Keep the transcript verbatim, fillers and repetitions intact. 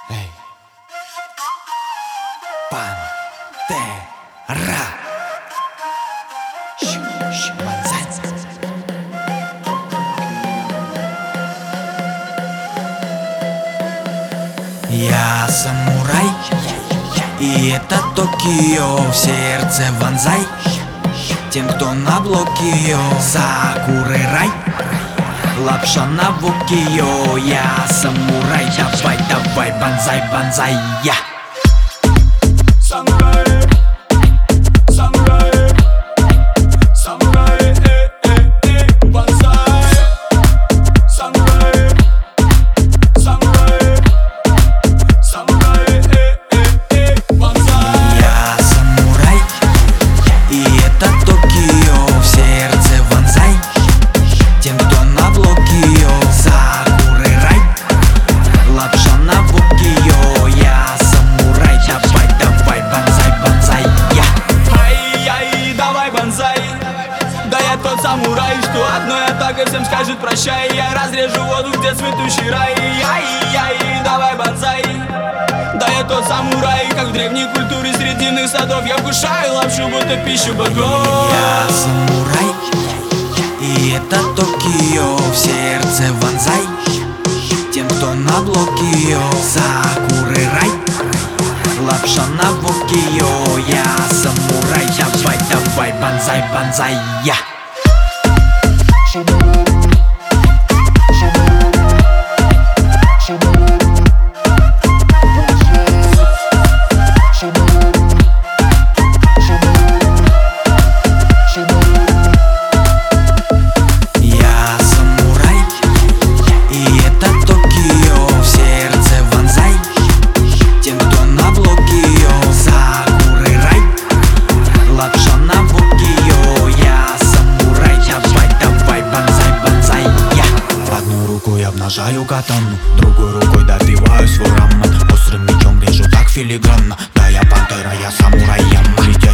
Эй. Пантера. Я самурай, и это Токио, в сердце вонзай тем, кто на блоке. Сакуры рай, лапша на вукио. Я самурай, давай, давай, бонзай, бонзай, я самурай, самурай, самурай, э, э, э, бонзай. Самурай, самурай, самурай, э, э, э, бонзай. Я самурай, и это Токио, в сердце вонзай тем, кто на блоке. Сакуры рай, лапша на вукио. Я самурай, давай, давай, бонзай, бонзай, я Ай-яй, давай бонзай. Да я тот самурай, что одной атакой всем скажет прощай. Я разрежу воду, где цветущий рай. Ай-яй, давай бонзай. Да я тот самурай, как в древней культуре срединных садов. Я вкушаю лапшу, будто пищу богов. Я самурай, и это Токио, в сердце вонзай тем, кто на блоке. Сакуры рай, лапша на вукио. Я самурай, давай, давай, бонзай, бонзай, я Я самурай, и это Токио, в сердце вонзай тем, кто на блоке. Сакуры рай, лапша на вукио. Я самурай, давай, давай, бонзай, бонзай, я Одной рукой обнажаю катану, другой рукой добиваю свой раман. Острым мечом режу так филигранно. Да я пантера, я самурай, я